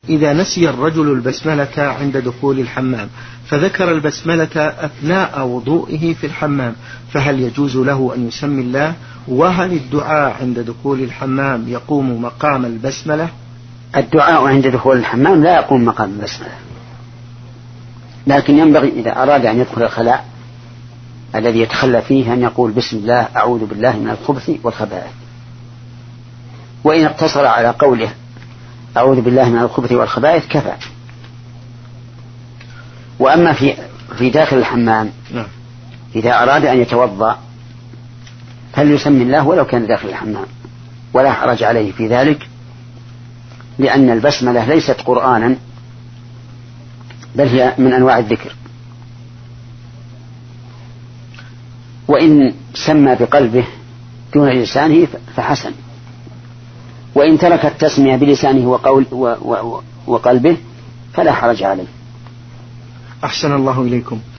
إذا نسي الرجل البسملة عند دخول الحمام فذكر البسملة أثناء وضوئه في الحمام، فهل يجوز له أن يسمي الله؟ وهل الدعاء عند دخول الحمام يقوم مقام البسملة؟ الدعاء عند دخول الحمام لا يقوم مقام البسملة، لكن ينبغي إذا أراد أن يدخل الخلاء الذي يتخلى فيه أن يقول بسم الله أعوذ بالله من الخبث والخبائث، وإن اقتصر على قوله أعوذ بالله من الخبث والخبائث كفى. وأما في داخل الحمام إذا أراد أن يتوضأ فليسمي الله ولو كان داخل الحمام، ولا حرج عليه في ذلك، لأن البسملة ليست قرآنا بل هي من أنواع الذكر. وإن سمى بقلبه دون لسانه فحسن، وإن ترك التسمية بلسانه وقلبه فلا حرج عليه. أحسن الله إليكم.